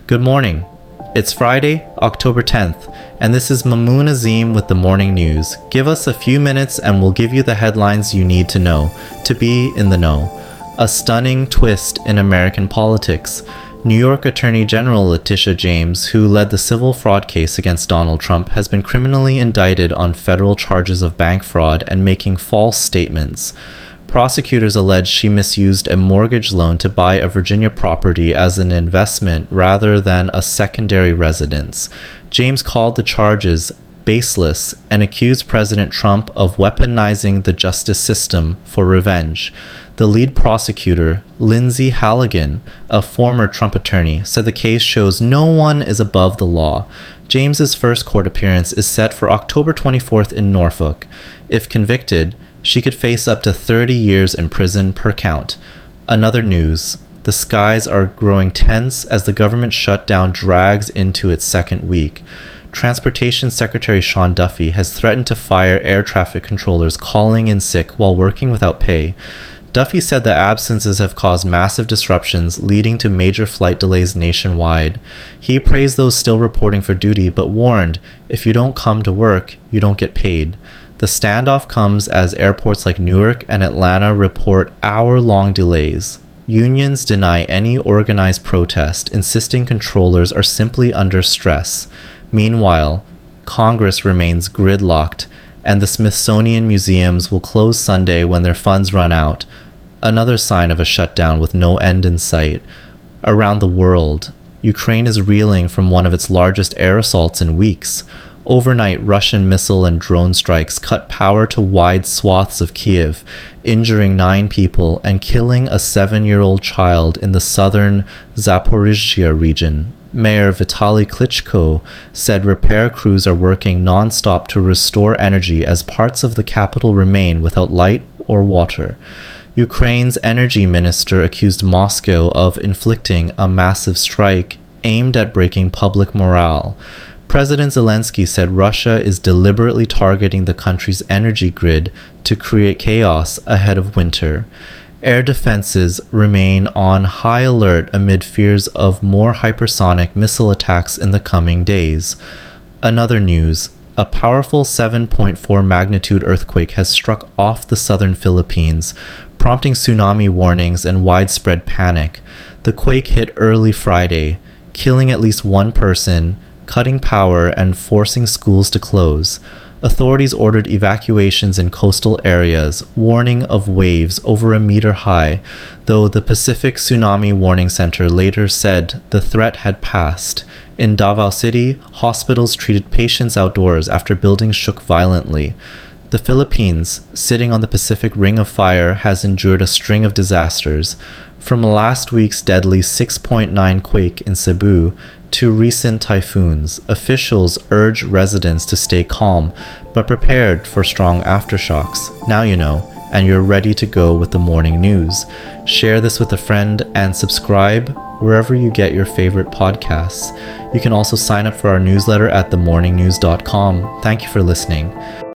Good morning. It's Friday, October 10th, and this is Mamoon Azim with the morning news. Give us a few minutes and we'll give you the headlines you need to know to be in the know. A stunning twist in American politics. New York Attorney General Letitia James, who led the civil fraud case against Donald Trump, has been criminally indicted on federal charges of bank fraud and making false statements. Prosecutors allege she misused a mortgage loan to buy a Virginia property as an investment rather than a secondary residence. James called the charges baseless and accused President Trump of weaponizing the justice system for revenge. The lead prosecutor, Lindsay Halligan, a former Trump attorney, said the case shows no one is above the law. James's first court appearance is set for October 24th in Norfolk. If convicted, she could face up to 30 years in prison per count. Another news. The skies are growing tense as the government shutdown drags into its second week. Transportation Secretary Sean Duffy has threatened to fire air traffic controllers calling in sick while working without pay. Duffy said the absences have caused massive disruptions, leading to major flight delays nationwide. He praised those still reporting for duty, but warned, if you don't come to work, you don't get paid. The standoff comes as airports like Newark and Atlanta report hour-long delays. Unions deny any organized protest, insisting controllers are simply under stress. Meanwhile, Congress remains gridlocked, and the Smithsonian museums will close Sunday when their funds run out. Another sign of a shutdown with no end in sight. Around the world, Ukraine is reeling from one of its largest air assaults in weeks. Overnight, Russian missile and drone strikes cut power to wide swaths of Kyiv, injuring 9 people and killing a 7-year-old child in the southern Zaporizhzhia region. Mayor Vitaly Klitschko said repair crews are working non-stop to restore energy as parts of the capital remain without light or water. Ukraine's energy minister accused Moscow of inflicting a massive strike aimed at breaking public morale. President Zelensky said Russia is deliberately targeting the country's energy grid to create chaos ahead of winter. Air defenses remain on high alert amid fears of more hypersonic missile attacks in the coming days. Another news. A powerful 7.4 magnitude earthquake has struck off the southern Philippines, prompting tsunami warnings and widespread panic. The quake hit early Friday, killing at least one person, cutting power and forcing schools to close. Authorities ordered evacuations in coastal areas, warning of waves over a meter high, though the Pacific Tsunami Warning Center later said the threat had passed. In Davao City, hospitals treated patients outdoors after buildings shook violently. The Philippines, sitting on the Pacific Ring of Fire, has endured a string of disasters. From last week's deadly 6.9 quake in Cebu to recent typhoons, officials urge residents to stay calm, but prepared for strong aftershocks. Now you know, and you're ready to go with the morning news. Share this with a friend and subscribe wherever you get your favorite podcasts. You can also sign up for our newsletter at themorningnews.com. Thank you for listening.